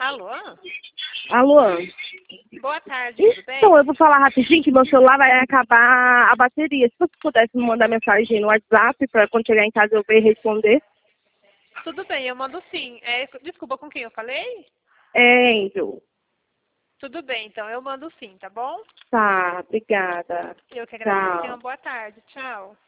Alô? Alô? Boa tarde, tudo bem? Então, eu vou falar rapidinho que meu celular vai acabar a bateria. Se você pudesse me mandar mensagem no WhatsApp para quando chegar em casa eu ver e responder. Tudo bem, eu mando sim. Desculpa, com quem eu falei? É, Angel. Tudo bem, então eu mando sim, tá bom? Tá, obrigada. Eu que agradeço. Tenha uma Tchau. boa tarde. Tchau.